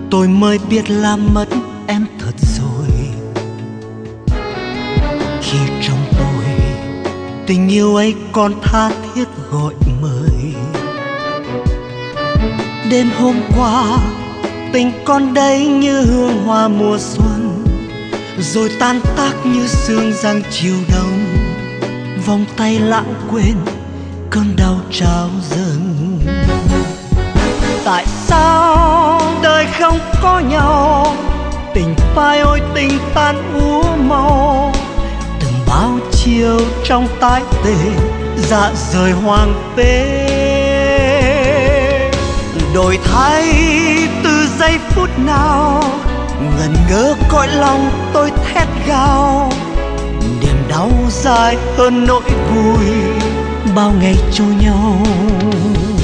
tôi mới biết làm mất em thật rồi. Khi trong tôi tình yêu ấy còn tha thiết gọi mời. Đêm hôm qua tình con đây như hương hoa mùa xuân, rồi tan tác như sương giăng chiều đông. Vòng tay lãng quên cơn đau trao dâng. Tại sao đời không có nhau, tình phai ôi tình tan úa màu. Từng bao chiều trong tái tề, dạ rời hoang phế. Đổi thay từ giây phút nào, ngẩn ngơ cõi lòng tôi thét gào. Niềm đau dài hơn nỗi vui, bao ngày trôi nhau.